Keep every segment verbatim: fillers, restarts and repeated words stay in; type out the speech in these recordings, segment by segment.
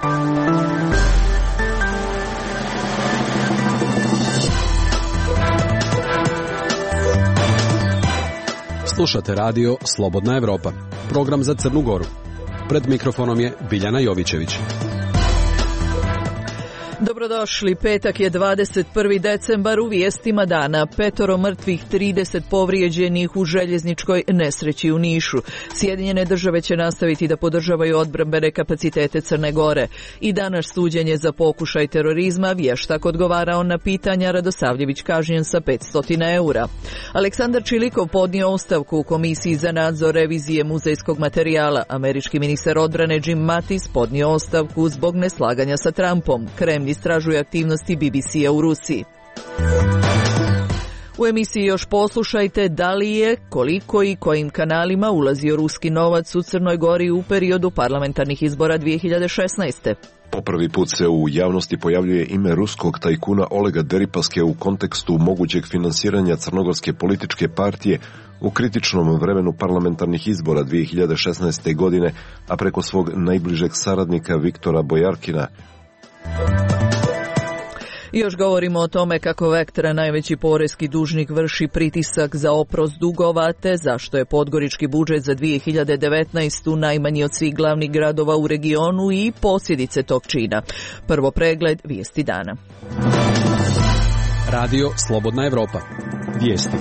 Slušate radio Slobodna Evropa, program za Crnu Goru. Pred mikrofonom je Biljana Jovićević. Dobrodošli, petak je dvadeset prvi decembar, u vijestima dana. Petoro mrtvih, trideset povrijeđenih u željezničkoj nesreći u Nišu. Sjedinjene države će nastaviti da podržavaju odbrambene kapacitete Crne Gore. I danas suđenje za pokušaj terorizma, vještak odgovarao na pitanja, Radosavljević kažnjen sa petsto eura. Aleksandar Čilikov podnio ostavku u Komisiji za nadzor revizije muzejskog materijala. Američki ministar odbrane Jim Mattis podnio ostavku zbog neslaganja sa Trumpom. Kremlj istražuje aktivnosti B B C-a u Rusiji. U emisiji još poslušajte da li je, koliko i kojim kanalima ulazio ruski novac u Crnoj Gori u periodu parlamentarnih izbora dvije hiljade šesnaeste. Po prvi put se u javnosti pojavljuje ime ruskog tajkuna Olega Deripaske u kontekstu mogućeg finansiranja crnogorske političke partije u kritičnom vremenu parlamentarnih izbora dvije hiljade šesnaeste. godine, a preko svog najbližeg saradnika Viktora Bojarkina. Još govorimo o tome kako Vektra, najveći poreski dužnik, vrši pritisak za oprost dugova, te zašto je podgorički budžet za dvije hiljade devetnaestu. najmanji od svih glavnih gradova u regionu i posljedice tog čina. Prvo pregled vijesti dana. Radio Slobodna Evropa. Vijesti.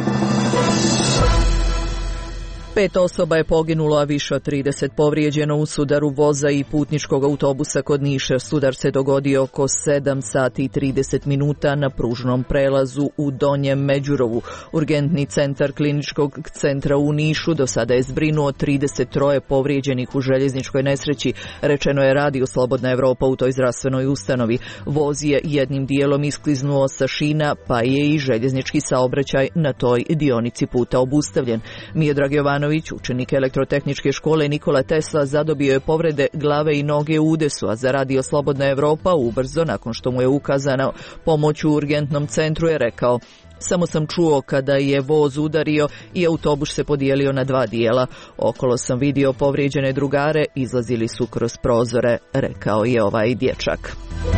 Pet osoba je poginulo, a više od trideset povrijeđeno u sudaru voza i putničkog autobusa kod Niša. Sudar se dogodio oko sedam sati i trideset minuta na pružnom prelazu u Donjem Međurovu. Urgentni centar kliničkog centra u Nišu do sada je zbrinuo trideset tri povrijeđenih u željezničkoj nesreći, rečeno je Radio Slobodna Evropa u toj zdravstvenoj ustanovi. Voz je jednim dijelom iskliznuo sa šina, pa je i željeznički saobraćaj na toj dionici puta obustavljen. Miodrag Jovanović, učenik elektrotehničke škole Nikola Tesla, zadobio je povrede glave i noge u udesu, a za Radio Slobodna Evropa ubrzo, nakon što mu je ukazana pomoć u urgentnom centru, je rekao: samo sam čuo kada je voz udario i autobus se podijelio na dva dijela. Okolo sam vidio povrijeđene drugare, izlazili su kroz prozore, rekao je ovaj dječak.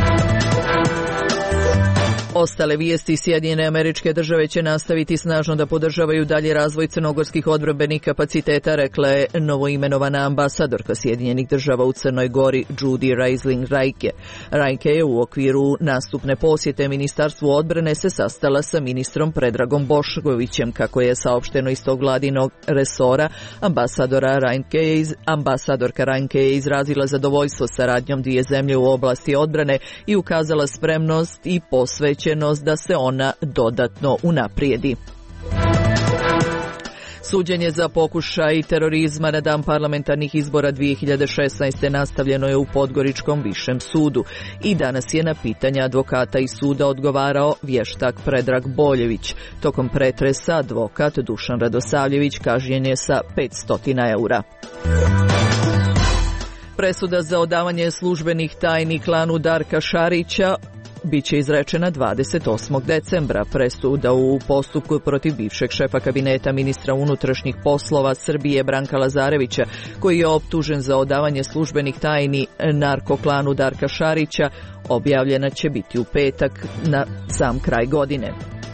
Ostale vijesti: Sjedinjene Američke Države će nastaviti snažno da podržavaju dalje razvoj crnogorskih odbrambenih kapaciteta, rekla je novoimenovana ambasadorka Sjedinjenih Država u Crnoj Gori Judy Reisling-Rajke. Rajke je u okviru nastupne posjete Ministarstvu odbrane se sastala sa ministrom Predragom Boškovićem. Kako je saopšteno iz tog vladinog resora, ambasadora Rajke je iz, ambasadorka Rajke je izrazila zadovoljstvo saradnjom dvije zemlje u oblasti odbrane i ukazala spremnost i posvećenost da se ona dodatno unaprijedi. Suđenje za pokušaj terorizma na dan parlamentarnih izbora dvije hiljade šesnaeste. nastavljeno je u Podgoričkom višem sudu i danas je na pitanja advokata iz suda odgovarao vještak Predrag Boljević. Tokom pretresa advokat Dušan Radosavljević kažnjen je sa petsto eura. Presuda za odavanje službenih tajni klanu Darka Šarića biće izrečena dvadeset osmog decembra. Presuda u postupku protiv bivšeg šefa kabineta ministra unutrašnjih poslova Srbije Branka Lazarevića, koji je optužen za odavanje službenih tajni narkoklanu Darka Šarića, objavljena će biti u petak na sam kraj godine.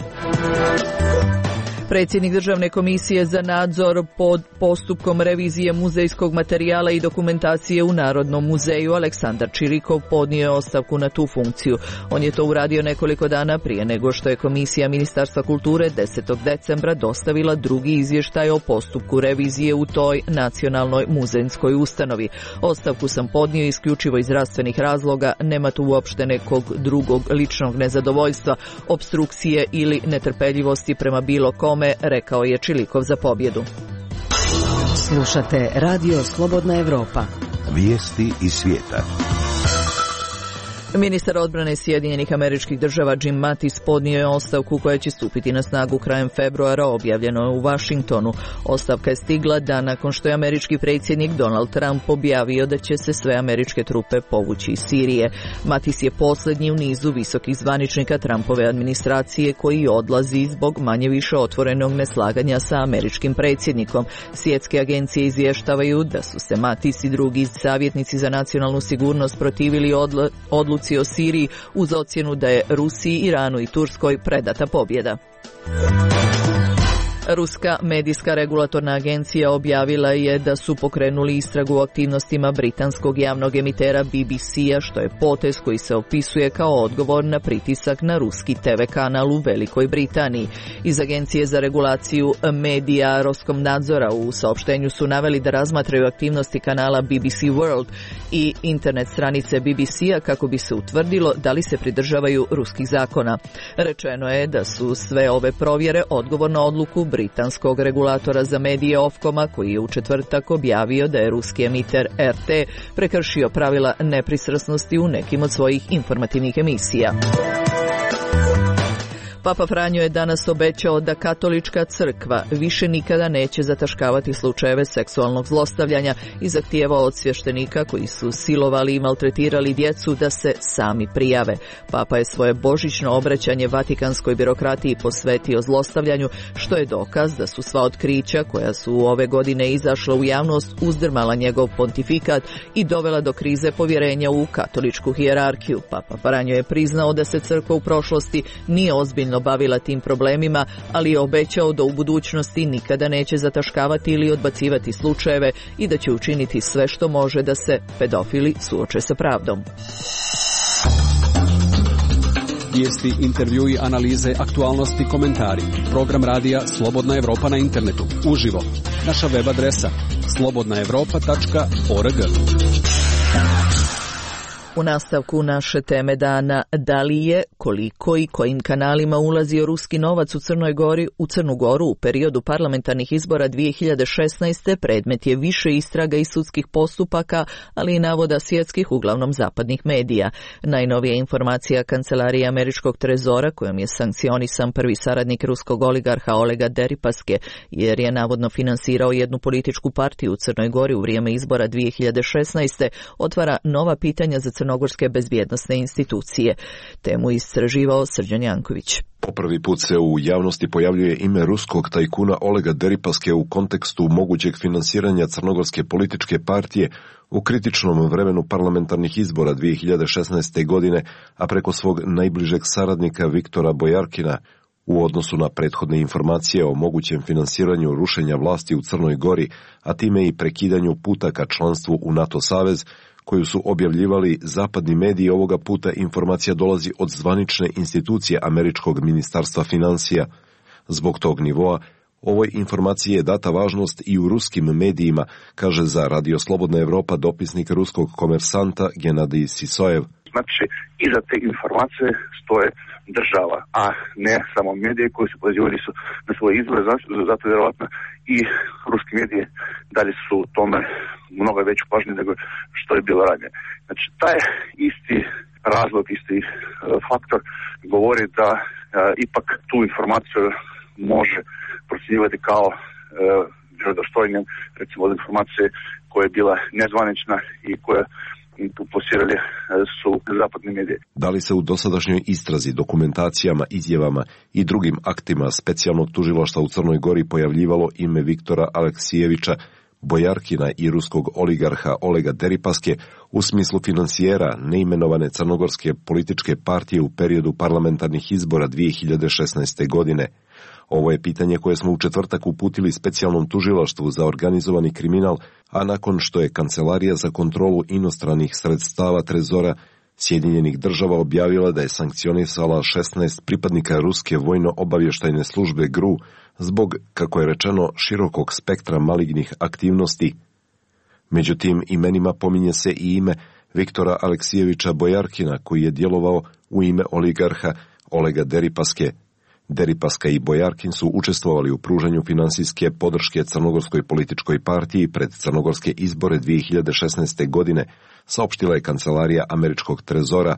Predsjednik Državne komisije za nadzor pod postupkom revizije muzejskog materijala i dokumentacije u Narodnom muzeju Aleksandar Čilikov podnio je ostavku na tu funkciju. On je to uradio nekoliko dana prije nego što je Komisija Ministarstva kulture desetog decembra dostavila drugi izvještaj o postupku revizije u toj nacionalnoj muzejskoj ustanovi. Ostavku sam podnio isključivo iz zdravstvenih razloga, nema tu uopšte nekog drugog ličnog nezadovoljstva, opstrukcije ili netrpeljivosti prema bilo kome, rekao je Čilikov za pobjedu. Slušate Radio Slobodna Evropa. Vijesti iz svijeta. Ministar odbrane Sjedinjenih Američkih Država Jim Mattis podnio je ostavku koja će stupiti na snagu krajem februara, objavljeno je u Vašingtonu. Ostavka je stigla dan nakon što je američki predsjednik Donald Trump objavio da će se sve američke trupe povući iz Sirije. Mattis je posljednji u nizu visokih zvaničnika Trumpove administracije koji odlazi zbog manje više otvorenog neslaganja sa američkim predsjednikom. Svjetske agencije izvještavaju da su se Mattis i drugi savjetnici za nacionalnu sigurnost protivili odl- odluci o Siriji uz ocjenu da je Rusiji, Iranu i Turskoj predata pobjeda. Ruska medijska regulatorna agencija objavila je da su pokrenuli istragu o aktivnostima britanskog javnog emitera B B C-a, što je potez koji se opisuje kao odgovor na pritisak na ruski te ve kanal u Velikoj Britaniji. Iz Agencije za regulaciju medija Roskomnadzora u saopštenju su naveli da razmatraju aktivnosti kanala B B C World i internet stranice B B C-a kako bi se utvrdilo da li se pridržavaju ruskih zakona. Rečeno je da su sve ove provjere odgovor na odluku britanskog regulatora za medije Ofcoma, koji je u četvrtak objavio da je ruski emiter R T prekršio pravila nepristrasnosti u nekim od svojih informativnih emisija. Papa Franjo je danas obećao da katolička crkva više nikada neće zataškavati slučajeve seksualnog zlostavljanja i zahtijevao od svještenika koji su silovali i maltretirali djecu da se sami prijave. Papa je svoje božićno obraćanje vatikanskoj birokratiji posvetio zlostavljanju, što je dokaz da su sva otkrića koja su ove godine izašla u javnost uzdrmala njegov pontifikat i dovela do krize povjerenja u katoličku hijerarhiju. Papa Franjo je priznao da se crkva u prošlosti nije ozbiljno bavila tim problemima, ali je obećao da u budućnosti nikada neće zataškavati ili odbacivati slučajeve i da će učiniti sve što može da se pedofili suoče sa pravdom. Vijesti, intervjui, analize, aktualnosti, komentari. Program radija Slobodna Evropa na internetu. Uživo. Naša web adresa slobodna evropa tačka org. U nastavku naše teme dana, da li je, koliko i kojim kanalima ulazio ruski novac u Crnoj Gori, u Crnu Goru u periodu parlamentarnih izbora dvije hiljade šesnaeste. predmet je više istraga i sudskih postupaka, ali i navoda svjetskih, uglavnom zapadnih medija. Najnovija informacija Kancelarije američkog trezora, kojom je sankcionisan prvi saradnik ruskog oligarha Olega Deripaske, jer je navodno finansirao jednu političku partiju u Crnoj Gori u vrijeme izbora dvije hiljade šesnaeste. otvara nova pitanja za crnogorske bezbjednosne institucije. Temu istraživao Srđan Janković. Po prvi put se u javnosti pojavljuje ime ruskog tajkuna Olega Deripaske u kontekstu mogućeg finansiranja crnogorske političke partije u kritičnom vremenu parlamentarnih izbora dvije hiljade šesnaeste. godine, a preko svog najbližeg saradnika Viktora Bojarkina. U odnosu na prethodne informacije o mogućem finansiranju rušenja vlasti u Crnoj Gori, a time i prekidanju puta ka članstvu u NATO savez, koju su objavljivali zapadni mediji, ovoga puta informacija dolazi od zvanične institucije američkog ministarstva financija. Zbog tog nivoa, ovoj informaciji je data važnost i u ruskim medijima, kaže za Radio Slobodna Evropa dopisnik ruskog Komersanta Genadij Sisojev. Znači, iza te informacije stoje država, a ne samo medije koji su pozivali su na svoje izbore, zato vjerovatno i ruski mediji dali su tome mnogo veću pažnju nego što je bilo ranije. Znači, taj isti razlog, isti uh, faktor govori da uh, ipak tu informaciju može procjenjivati kao uh, vjerodostojnjem, recimo od informacije koja je bila nezvanična i koja tu posirali su zapadni mediji. Da li se u dosadašnjoj istrazi, dokumentacijama, izjavama i drugim aktima specijalnog tužilaštva u Crnoj Gori pojavljivalo ime Viktora Aleksijevića, Bojarkina i ruskog oligarha Olega Deripaske u smislu finansijera neimenovane crnogorske političke partije u periodu parlamentarnih izbora dvije hiljade šesnaeste. godine? Ovo je pitanje koje smo u četvrtak uputili specijalnom tužilaštvu za organizovani kriminal, a nakon što je Kancelarija za kontrolu inostranih sredstava Trezora Sjedinjenih država objavila da je sankcionisala šesnaest pripadnika ruske vojno-obavještajne službe G R U zbog, kako je rečeno, širokog spektra malignih aktivnosti. Među tim imenima pominje se i ime Viktora Aleksijevića Bojarkina, koji je djelovao u ime oligarha Olega Deripaske. Deripaska i Bojarkin su učestvovali u pružanju finansijske podrške crnogorskoj političkoj partiji pred crnogorske izbore dvije hiljade šesnaeste. godine, saopštila je Kancelarija američkog trezora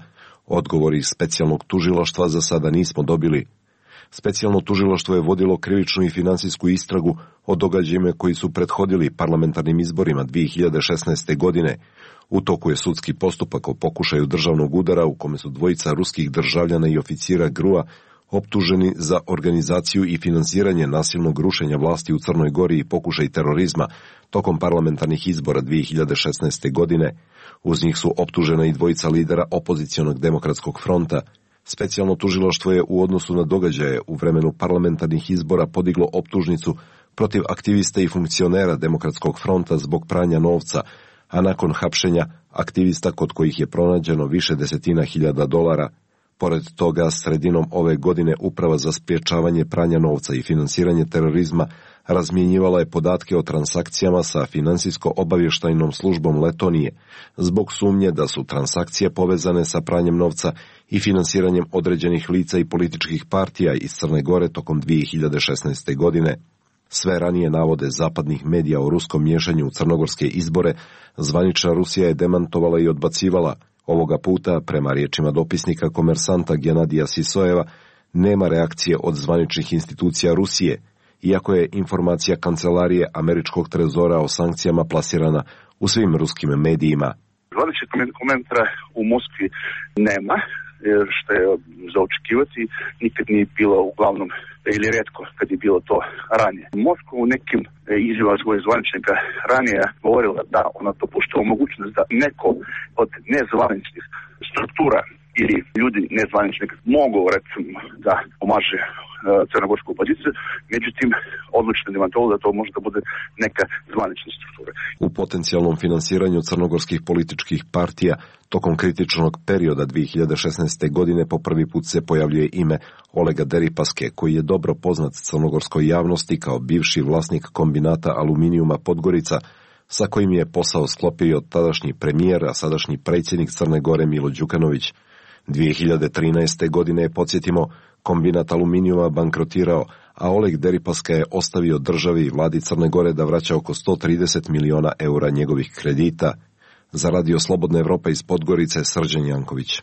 Odgovor iz specijalnog tužilaštva za sada nismo dobili. Specijalno tužilaštvo je vodilo krivičnu i finansijsku istragu o događajima koji su prethodili parlamentarnim izborima dvije hiljade šesnaeste. godine. U toku je sudski postupak o pokušaju državnog udara u kome su dvojica ruskih državljana i oficira G R U-a optuženi za organizaciju i finansiranje nasilnog rušenja vlasti u Crnoj Gori i pokušaj terorizma tokom parlamentarnih izbora dvije hiljade šesnaeste. godine. Uz njih su optužena i dvojica lidera opozicionog demokratskog fronta. Specijalno tužilaštvo je u odnosu na događaje u vremenu parlamentarnih izbora podiglo optužnicu protiv aktivista i funkcionera Demokratskog fronta zbog pranja novca, a nakon hapšenja aktivista kod kojih je pronađeno više desetina hiljada dolara. Pored toga, sredinom ove godine Uprava za sprječavanje pranja novca i finansiranje terorizma razmjenjivala je podatke o transakcijama sa finansijsko-obavještajnom službom Letonije, zbog sumnje da su transakcije povezane sa pranjem novca i finansiranjem određenih lica i političkih partija iz Crne Gore tokom dvije hiljade šesnaeste. godine. Sve ranije navode zapadnih medija o ruskom miješanju u crnogorske izbore, zvanična Rusija je demantovala i odbacivala. Ovoga puta, prema riječima dopisnika Komersanta Genadija Sisojeva, nema reakcije od zvaničnih institucija Rusije, iako je informacija kancelarije američkog trezora o sankcijama plasirana u svim ruskim medijima. dvadeset komentara u Moskvi nema, što je za očekivati, nikad nije bilo uglavnom, ili retko kad je bilo to ranije. Moskva u nekim izjavama svojih zvaničnika ranije govorila da ona dopušta mogućnost da neko od nezvaničnih struktura ili ljudi nezvaničnih mogu, recimo, da pomaže crnogorsku opoziciju, međutim, odlučno demantovalo da to može da bude neka zvanična struktura. U potencijalnom finansiranju crnogorskih političkih partija tokom kritičnog perioda dvije hiljade šesnaeste. godine po prvi put se pojavljuje ime Olega Deripaske, koji je dobro poznat crnogorskoj javnosti kao bivši vlasnik kombinata aluminijuma Podgorica, sa kojim je posao sklopio tadašnji premijer, a sadašnji predsjednik Crne Gore Milo Đukanović. dvije hiljade trinaeste. godine, podsjetimo, kombinat aluminijuma bankrotirao, a Oleg Deripaska je ostavio državi i vladi Crne Gore da vraća oko sto trideset miliona eura njegovih kredita. Za Radio Slobodna Evropa iz Podgorice, Srđan Janković.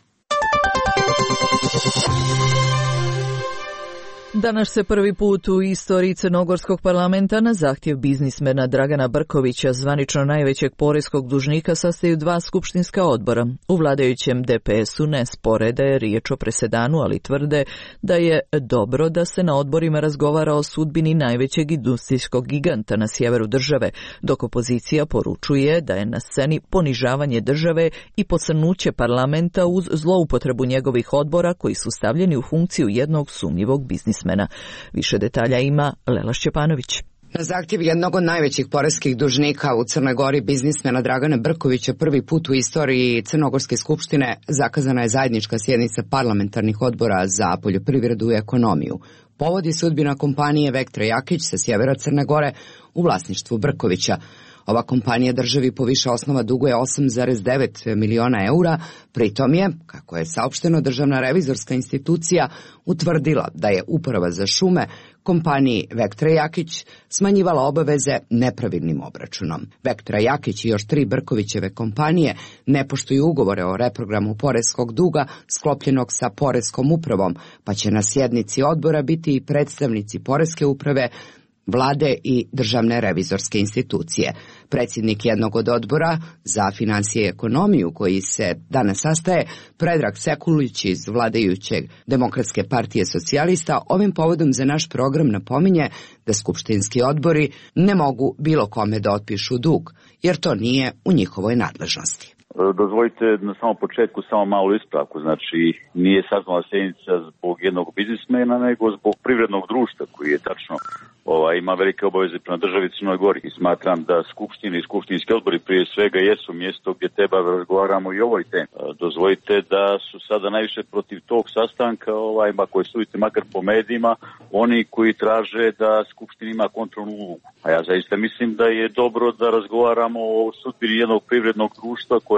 Danas se prvi put u istoriji Crnogorskog parlamenta na zahtjev biznismena Dragana Brkovića, zvanično najvećeg poreskog dužnika, sastaju dva skupštinska odbora. U vladajućem D P S-u ne spore da je riječ o presedanu, ali tvrde da je dobro da se na odborima razgovara o sudbini najvećeg industrijskog giganta na sjeveru države, dok opozicija poručuje da je na sceni ponižavanje države i pocrnuće parlamenta uz zloupotrebu njegovih odbora koji su stavljeni u funkciju jednog sumnjivog biznismena. Više detalja ima Lela Šćepanović. Na zahtjev jednog od najvećih poreskih dužnika u Crnoj Gori, biznismena Dragana Brkovića, prvi put u istoriji Crnogorske skupštine zakazana je zajednička sjednica parlamentarnih odbora za poljoprivredu i ekonomiju. Povod je sudbina kompanije Vektra Jakić sa sjevera Crne Gore u vlasništvu Brkovića. Ova kompanija državi po više osnova duguje osam zarez devet miliona eura, pritom je, kako je saopšteno, Državna revizorska institucija utvrdila da je Uprava za šume kompaniji Vektra Jakić smanjivala obaveze nepravilnim obračunom. Vektra Jakić i još tri Brkovićeve kompanije ne poštuju ugovore o reprogramu poreskog duga sklopljenog sa Poreskom upravom, pa će na sjednici odbora biti i predstavnici Poreske uprave, Vlade i Državne revizorske institucije. Predsjednik jednog od odbora za financije i ekonomiju koji se danas sastaje, Predrag Sekulić iz vladajućeg Demokratske partije socijalista, ovim povodom za naš program napominje da skupštinski odbori ne mogu bilo kome da otpišu dug, jer to nije u njihovoj nadležnosti. Dozvolite na samom početku samo malu ispravku, znači nije sazvana sjednica zbog jednog biznismena, nego zbog privrednog društva koji je tačno ovaj, ima velike obaveze prema državi Crnoj Gori. I smatram da skupštine i skupštinski odbori prije svega jesu mjesto gdje treba da razgovaramo i o ovoj temi. Dozvolite da su sada najviše protiv tog sastanka, ovaj, koji sudite makar po medijima, oni koji traže da skupština ima kontrolnu ulogu. A ja zaista mislim da je dobro da razgovaramo o sudbini jednog privrednog društva koje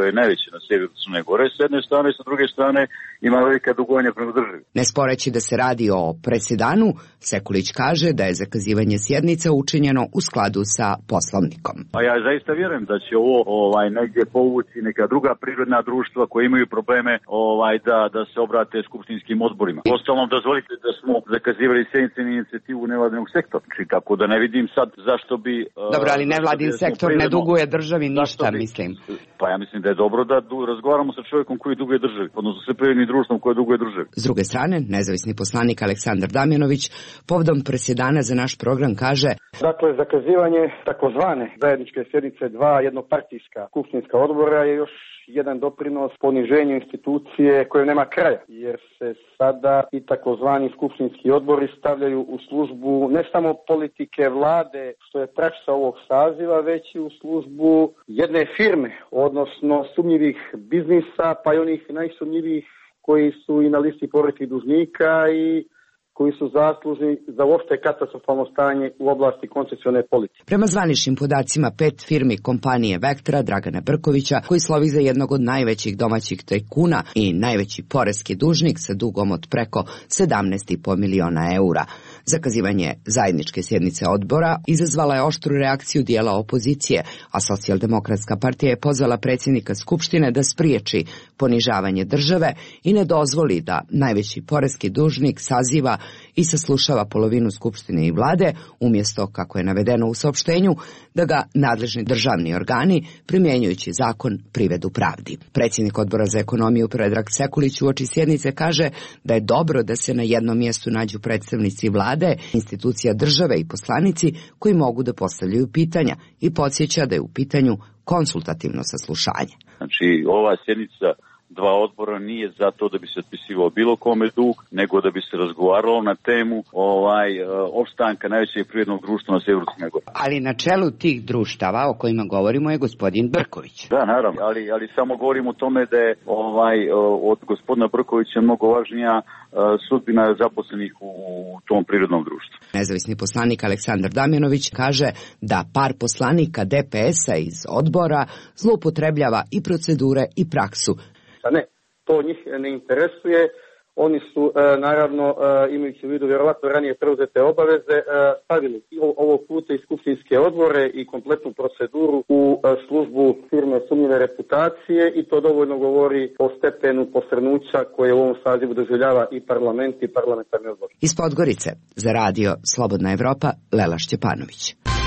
koje je najveće na sjeveru Crne Gore s jedne strane, sa druge strane ima velika dugovanja prema državi. Ne sporeći da se radi o presedanu, Sekulić kaže da je zakazivanje sjednica učinjeno u skladu sa Poslovnikom. A ja zaista vjerujem da će ovo ovaj negdje povući neka druga privredna društva koje imaju probleme ovaj da da se obrate skupštinskim odborima. Ostalom, dozvolite da smo zakazivali sjednice na inicijativu nevladinog sektora. Tako da ne vidim sad zašto bi... Dobro, ali nevladin sektor ne duguje državi ništa, bi, mislim. Pa ja mislim da je dobro da du, razgovaramo sa čovjekom koji duguje državi, odnosno sa privrednim društvom koje duguje državi. S druge strane, nezavisni poslanik Aleksandar Damjanović povodom presedana za naš program kaže: Dakle, zakazivanje takozvane zajedničke sjednice dva jednopartijska skupštinska odbora je još jedan doprinos poniženju institucije koje nema kraja, jer se sada i takozvani skupštinski odbori stavljaju u službu ne samo politike vlade, što je praksa ovog saziva, već i u službu jedne firme, odnosno sumnjivih biznisa, pa i onih najsumnjivijih koji su i na listi poreklih dužnika i koji su zaslužni za uopšte katastrofalno stanje u oblasti koncesione politike. Prema zvaničnim podacima pet firmi kompanije Vektra Dragana Brkovića, koji slovi za jednog od najvećih domaćih tajkuna i najveći poreski dužnik sa dugom od preko sedamnaest i po miliona eura. Zakazivanje zajedničke sjednice odbora izazvala je oštru reakciju dijela opozicije, a Socijaldemokratska partija je pozvala predsjednika Skupštine da spriječi ponižavanje države i ne dozvoli da najveći poreski dužnik saziva i saslušava polovinu Skupštine i vlade, umjesto, kako je navedeno u saopštenju, da ga nadležni državni organi, primjenjujući zakon, privedu pravdi. Predsjednik odbora za ekonomiju Predrag Sekulić uoči sjednice kaže da je dobro da se na jednom mjestu nađu predstavnici vlade, institucija države i poslanici koji mogu da postavljaju pitanja i podsjeća da je u pitanju konsultativno saslušanje. Znači, ova sjednica dva odbora nije zato da bi se otpisivao bilo kome dug, nego da bi se razgovaralo na temu ovaj opstanka najvećeg privrednog društva na sjeveru Crne Gore. Ali na čelu tih društava o kojima govorimo je gospodin Brković. Da, naravno, ali, ali samo govorim o tome da je ovaj, od gospodina Brkovića mnogo važnija sudbina zaposlenih u, u tom privrednom društvu. Nezavisni poslanik Aleksandar Damjanović kaže da par poslanika D P S-a iz odbora zloupotrebljava i procedure i praksu. Ne, to njih ne interesuje. Oni su, e, naravno, e, imajući u vidu vjerovatno ranije preuzete obaveze, e, stavili ovog puta i skupštinske odbore i kompletnu proceduru u e, službu firme sumnjive reputacije i to dovoljno govori o stepenu posrnuća koje u ovom sazivu doživljava i parlament i parlamentarni odbor. Iz Podgorice za radio Slobodna Evropa, Lela Šćepanović.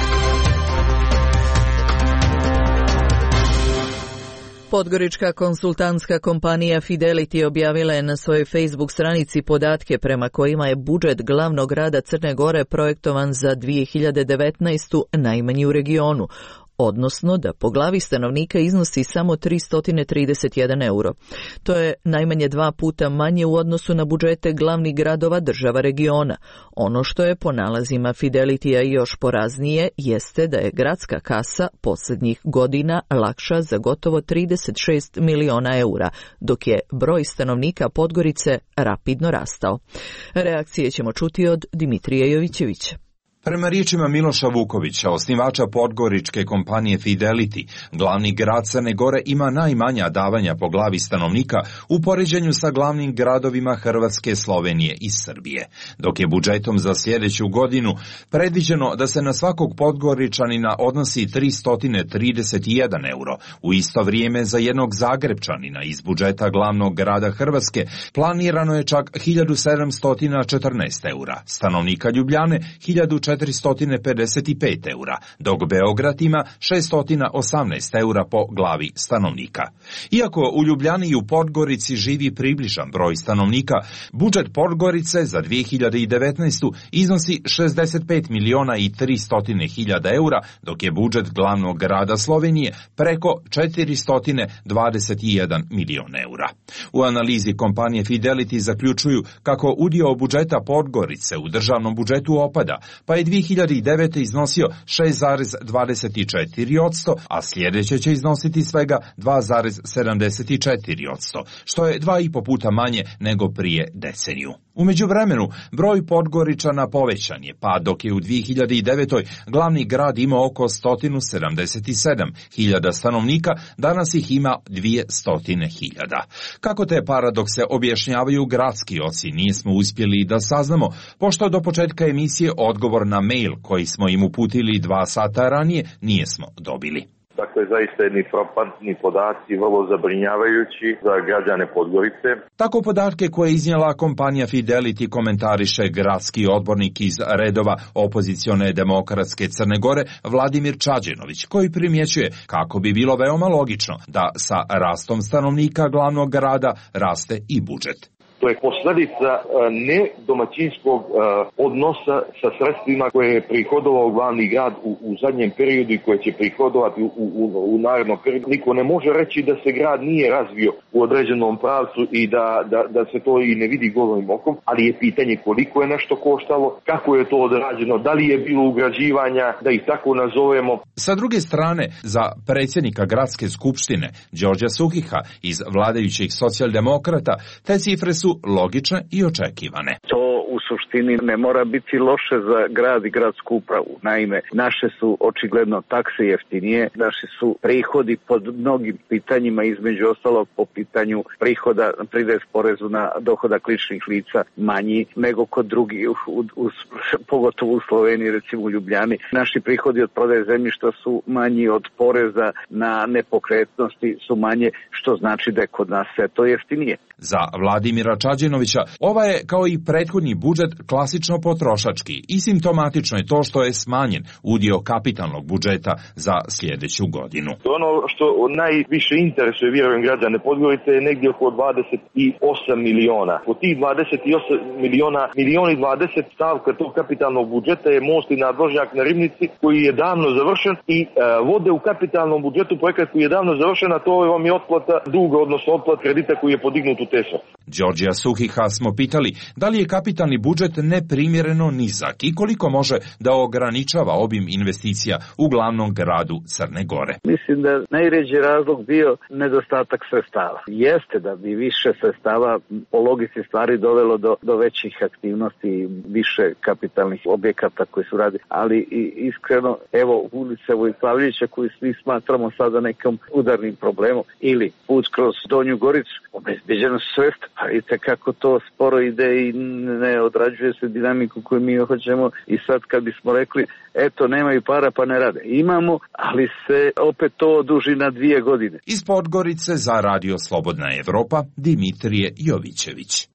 Podgorička konsultantska kompanija Fidelity objavila je na svojoj Facebook stranici podatke prema kojima je budžet glavnog grada Crne Gore projektovan za dvije hiljade devetnaestu. najmanji u regionu, odnosno da po glavi stanovnika iznosi samo tristo trideset jedan euro. To je najmanje dva puta manje u odnosu na budžete glavnih gradova država regiona. Ono što je po nalazima Fidelitya još poraznije jeste da je gradska kasa posljednjih godina lakša za gotovo trideset šest miliona eura, dok je broj stanovnika Podgorice rapidno rastao. Reakcije ćemo čuti od Dimitrija Jovićevića. Prema riječima Miloša Vukovića, osnivača podgoričke kompanije Fidelity, glavni grad Crne Gore ima najmanja davanja po glavi stanovnika u poređenju sa glavnim gradovima Hrvatske, Slovenije i Srbije, dok je budžetom za sljedeću godinu predviđeno da se na svakog podgoričanina odnosi tristo trideset jedan euro. U isto vrijeme za jednog Zagrebčanina iz budžeta glavnog grada Hrvatske planirano je čak hiljadu sedamsto četrnaest eura, stanovnika Ljubljane hiljadu četiristo pedeset pet eura, dok Beograd ima šesto osamnaest eura po glavi stanovnika. Iako u Ljubljani i u Podgorici živi približan broj stanovnika, budžet Podgorice za dvije hiljade devetnaestu. iznosi šezdeset pet miliona i tristo hiljada eura, dok je budžet glavnog grada Slovenije preko četiristo dvadeset jedan milion eura. U analizi kompanije Fidelity zaključuju kako udio budžeta Podgorice u državnom budžetu opada, pa je dvije hiljade devete. iznosio šest zarez dvadeset četiri posto, a sljedeće će iznositi svega dva zarez sedamdeset četiri posto, što je dva i po puta manje nego prije deceniju. U međuvremenu, broj Podgoričana povećan je, pa dok je u dvije hiljade devetoj. glavni grad imao oko sto sedamdeset sedam hiljada stanovnika, danas ih ima dvjesto hiljada. Kako te paradokse objašnjavaju gradski oci, nismo uspjeli da saznamo, pošto do početka emisije odgovor na mail koji smo im uputili dva sata ranije nijesmo dobili. Dakle, zaista jedni frapantni podaci, vrlo zabrinjavajući za građane Podgorice. Tako podatke koje je iznijela kompanija Fidelity komentariše gradski odbornik iz redova opozicione demokratske Crne Gore Vladimir Čađenović, koji primjećuje kako bi bilo veoma logično da sa rastom stanovnika glavnog grada raste i budžet. To je posljedica ne domaćinskog odnosa sa sredstvima koje je prihodovao glavni grad u, u zadnjem periodu i koje će prihodovati u, u, u narednom periodu. Niko ne može reći da se grad nije razvio u određenom pravcu i da, da, da se to i ne vidi golim okom, ali je pitanje koliko je nešto koštalo, kako je to odrađeno, da li je bilo ugrađivanja, da ih tako nazovemo. Sa druge strane, za predsjednika gradske skupštine Đorđa Suhiha iz vladajućih socijaldemokrata, te cifre su logične i očekivane. To u suštini ne mora biti loše za grad i gradsku upravu. Naime, naše su očigledno takse jeftinije, naši su prihodi pod mnogim pitanjima, između ostalog po pitanju prihoda prirez porezu na dohodak ličnih lica manji nego kod drugih, u, u, pogotovo u Sloveniji, recimo u Ljubljani. Naši prihodi od prodaje zemljišta su manji, od poreza na nepokretnosti su manje, što znači da je kod nas sve to jeftinije. Za Vladimira Čađenovića ova je, kao i prethodni budžet, klasično potrošački i simptomatično je to što je smanjen udio kapitalnog budžeta za sljedeću godinu. Ono što najviše interesuje, vjerujem, građane Podgorice je negdje oko dvadeset osam miliona. Od tih dvadeset osam miliona, milion i dvadeset stavka tog kapitalnog budžeta je most i nadvožnjak na Ribnici koji je davno završen i e, vode u kapitalnom budžetu projekat koji je davno završen, a to je vam je otplata duga, odnosno otplat kredita koji je podignut u Tesla. Đorđija Suhiha smo pitali da li je kapitalni budžet neprimjereno nizak i koliko može da ograničava obim investicija u glavnom gradu Crne Gore. Mislim da najređi razlog bio nedostatak sredstava. Jeste da bi više sredstava po logici stvari dovelo do, do većih aktivnosti, više kapitalnih objekata koji su radi, ali i iskreno, evo ulice Vojslavljevića koju svi smatramo sada nekom udarnim problemom, ili put kroz Donju Goricu, obezbeđeno su sredstva, a vidite kako to sporo ide i ne odrađuje se dinamiku koju mi hoćemo, i sad kad bismo rekli eto nemaju para pa ne rade. Imamo, ali se opet to oduži na dvije godine. Iz Podgorice za Radio Slobodna Evropa, Dimitrije Jovićević.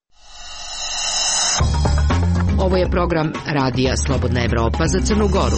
Ovo je program Radija Slobodna Evropa za Crnu Goru.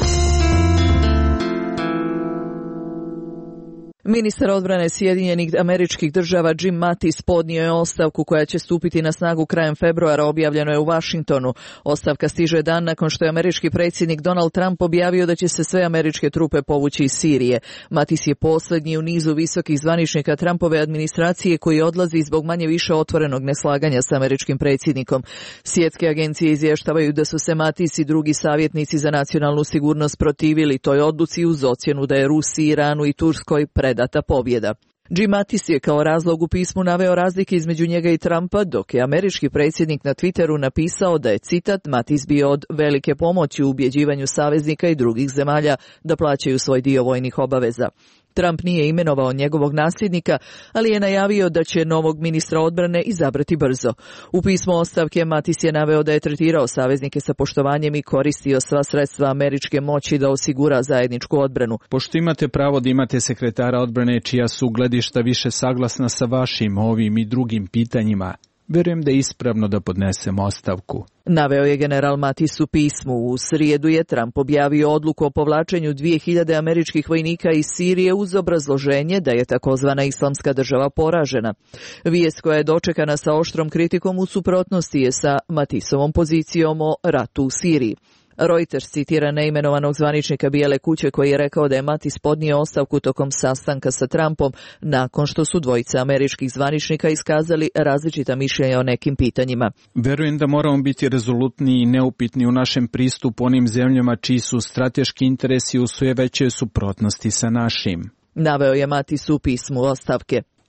Ministar odbrane Sjedinjenih Američkih Država Jim Mattis podnio je ostavku koja će stupiti na snagu krajem februara, objavljeno je u Washingtonu. Ostavka stiže dan nakon što je američki predsjednik Donald Trump objavio da će se sve američke trupe povući iz Sirije. Mattis je posljednji u nizu visokih zvaničnika Trumpove administracije koji odlazi zbog manje više otvorenog neslaganja s američkim predsjednikom. Svjetske agencije izvještavaju da su se Mattis i drugi savjetnici za nacionalnu sigurnost protivili toj odluci uz ocjenu da je Rusiji, Iranu i Turskoj pred data pobjeda. Jim Mattis je kao razlog u pismu naveo razlike između njega i Trumpa, dok je američki predsjednik na Twitteru napisao da je, citat, Mattis bio od velike pomoći u ubjeđivanju saveznika i drugih zemalja da plaćaju svoj dio vojnih obaveza. Trump nije imenovao njegovog nasljednika, ali je najavio da će novog ministra odbrane izabrati brzo. U pismu ostavke Mattis je naveo da je tretirao saveznike sa poštovanjem i koristio sva sredstva američke moći da osigura zajedničku odbranu. Pošto imate pravo da imate sekretara odbrane čija su gledišta više saglasna sa vašim ovim i drugim pitanjima, verujem da je ispravno da podnesem ostavku. Naveo je general Mattis u pismu. U srijedu je Trump objavio odluku o povlačenju dvije hiljade američkih vojnika iz Sirije uz obrazloženje da je takozvana islamska država poražena. Vijest koja je dočekana sa oštrom kritikom u suprotnosti je sa Mattisovom pozicijom o ratu u Siriji. Reuters citira neimenovanog zvaničnika Bijele kuće koji je rekao da je Mattis podnio ostavku tokom sastanka sa Trumpom nakon što su dvojica američkih zvaničnika iskazali različita mišljenja o nekim pitanjima. Verujem da moramo biti rezolutni i neupitni u našem pristupu onim zemljama čiji su strateški interesi u sve većoj suprotnosti sa našim. Naveo je Mattis u pismu ostavke.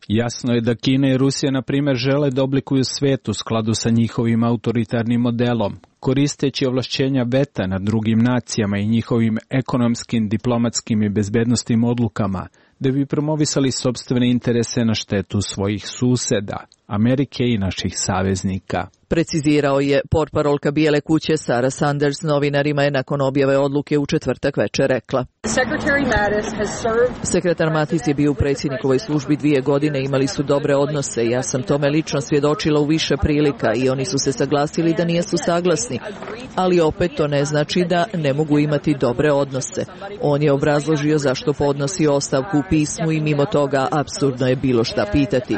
Jasno je da Kina i Rusija, na primjer, žele da oblikuju svet u skladu sa njihovim autoritarnim modelom, koristeći ovlašćenja veta nad drugim nacijama i njihovim ekonomskim, diplomatskim i bezbednostnim odlukama, da bi promovisali sopstvene interese na štetu svojih suseda, Amerike i naših saveznika. Precizirao je portparolka Bijele kuće Sarah Sanders novinarima je nakon objave odluke u četvrtak večer rekla. Sekretar Mattis je bio u predsjednikovoj službi dvije godine, imali su dobre odnose. Ja sam tome lično svjedočila u više prilika i oni su se saglasili da nijesu saglasni. Ali opet to ne znači da ne mogu imati dobre odnose. On je obrazložio zašto podnosi ostavku u pismu i mimo toga apsurdno je bilo šta pitati.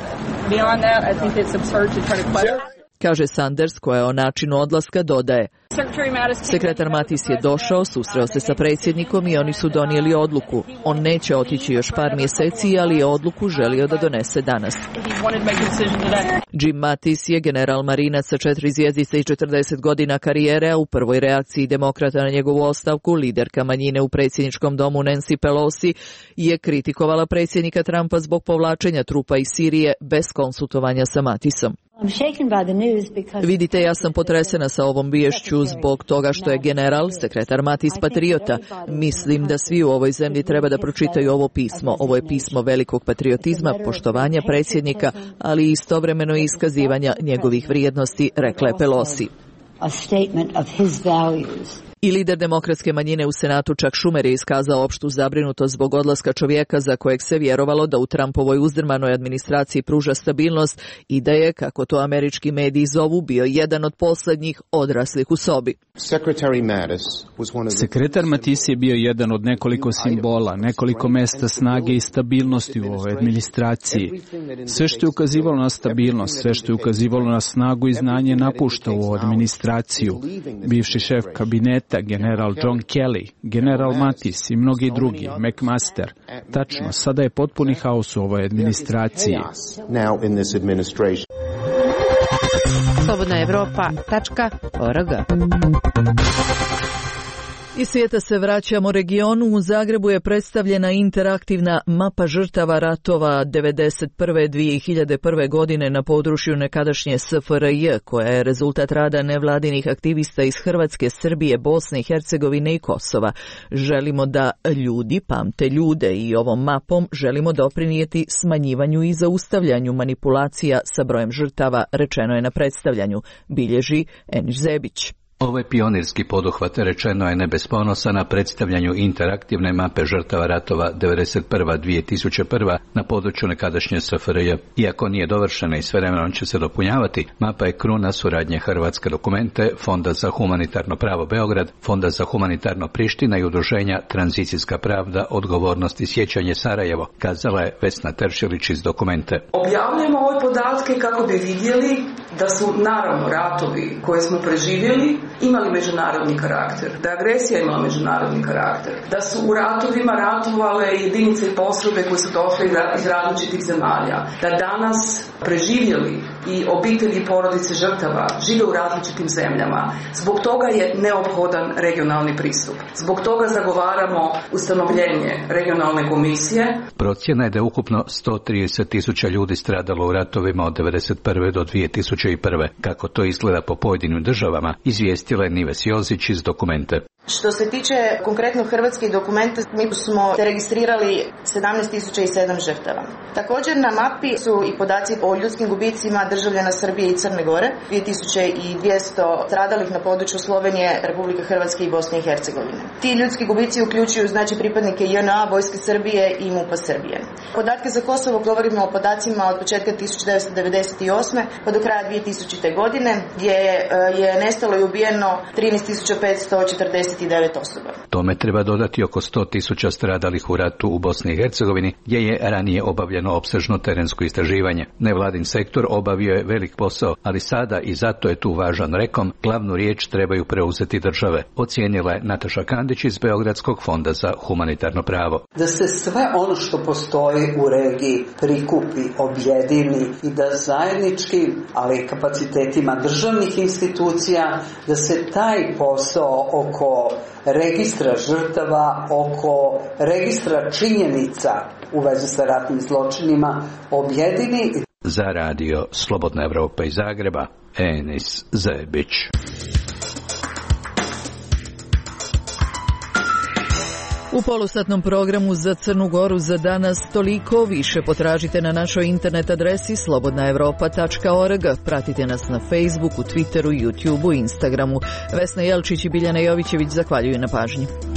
Kaže Sanders, koja o načinu odlaska dodaje. Sekretar Mattis je došao, susreo se sa predsjednikom i oni su donijeli odluku. On neće otići još par mjeseci, ali je odluku želio da donese danas. Jim Mattis je general marinac sa četiri zvjezdice i četrdeset godina karijere, a u prvoj reakciji demokrata na njegovu ostavku, liderka manjine u predsjedničkom domu Nancy Pelosi je kritikovala predsjednika Trumpa zbog povlačenja trupa iz Sirije bez konsultovanja sa Mattisom. Vidite, ja sam potresena sa ovom viješću zbog toga što je general, sekretar Mattis patriota. Mislim da svi u ovoj zemlji treba da pročitaju ovo pismo. Ovo je pismo velikog patriotizma, poštovanja predsjednika, ali istovremeno iskazivanja njegovih vrijednosti, rekla je Pelosi. I lider demokratske manjine u Senatu Chuck Schumer je iskazao opštu zabrinutost zbog odlaska čovjeka za kojeg se vjerovalo da u Trumpovoj uzdrmanoj administraciji pruža stabilnost i da je, kako to američki mediji zovu, bio jedan od posljednjih odraslih u sobi. Sekretar Mattis je bio jedan od nekoliko simbola, nekoliko mesta snage i stabilnosti u ovoj administraciji. Sve što je ukazivalo na stabilnost, sve što je ukazivalo na snagu i znanje napušta u administraciju. Bivši šef kabineta, general John Kelly, general Mattis i mnogi drugi, McMaster. Tačno, sada je potpuni haos u ovoj administraciji. slobodna evropa tačka org. Iz svijeta se vraćamo regionu. U Zagrebu je predstavljena interaktivna mapa žrtava ratova devedeset prve do dvije hiljade prve. godine na području nekadašnje S F R J, koja je rezultat rada nevladinih aktivista iz Hrvatske, Srbije, Bosne i Hercegovine i Kosova. Želimo da ljudi pamte ljude i ovom mapom želimo doprinijeti smanjivanju i zaustavljanju manipulacija sa brojem žrtava, rečeno je na predstavljanju, bilježi Eniš Zebić. Ovaj pionirski poduhvat, rečeno je ne bez ponosa, na predstavljanju interaktivne mape žrtava ratova devedeset prva do dvije tisuće prve. na području nekadašnje S F R J. Iako nije dovršena i s vremenom će se dopunjavati, mapa je kruna suradnje Hrvatske dokumente, Fonda za humanitarno pravo Beograd, Fonda za humanitarno Priština i udruženja Tranzicijska pravda, odgovornost i sjećanje Sarajevo, kazala je Vesna Teršilić iz dokumente. Objavljujemo ove podatke kako bi vidjeli da su naravno ratovi koje smo preživjeli imali međunarodni karakter, da je agresija imala međunarodni karakter, da su u ratovima ratovale jedinice i postrojbe koje su došle iz različitih zemalja, da danas preživjeli i obitelji i porodice žrtava žive u različitim zemljama. Zbog toga je neophodan regionalni pristup. Zbog toga zagovaramo ustanovljenje regionalne komisije. Procjena je da je ukupno sto trideset tisuća ljudi stradalo u ratovima od devedeset prve do dvije tisuće prve. Kako to izgleda po pojedinim državama, izvijestila je Nives Jozić iz dokumente. Što se tiče konkretno hrvatskih dokumenta, mi smo registrirali sedamnaest tisuća sedam žrtava. Također na mapi su i podaci o ljudskim gubicima državljana Srbije i Crne Gore, dvije tisuće dvjesto stradalih na području Slovenije, Republike Hrvatske i Bosne i Hercegovine. Ti ljudski gubici uključuju znači pripadnike J N A, Vojske Srbije i MUP-a Srbije. Podatke za Kosovo govorimo o podacima od početka tisuće devetsto devedeset osme pa do kraja dvije tisućite. godine, gdje je nestalo i ubijeno trinaest tisuća petsto četrdeset devet osoba. Tome treba dodati oko sto tisuća stradalih u ratu u Bosni i Hercegovini, gdje je ranije obavljeno opsežno terensko istraživanje. Nevladin sektor obavio je velik posao, ali sada, i zato je tu važan rekom, glavnu riječ trebaju preuzeti države, ocijenila je Nataša Kandić iz Beogradskog fonda za humanitarno pravo. Da se sve ono što postoji u regiji prikupi, objedini i da zajednički, ali kapacitetima državnih institucija, da se taj posao oko oko registra žrtava, oko registra činjenica u vezi sa ratnim zločinima objedini. Za radio Slobodna Evropa iz Zagreba, Enis Zebić. U polusatnom programu za Crnu Goru za danas toliko. Više potražite na našoj internet adresi slobodna evropa tačka org. Pratite nas na Facebooku, Twitteru, YouTubeu, Instagramu. Vesna Jelčić i Biljana Jovićević zahvaljuju na pažnji.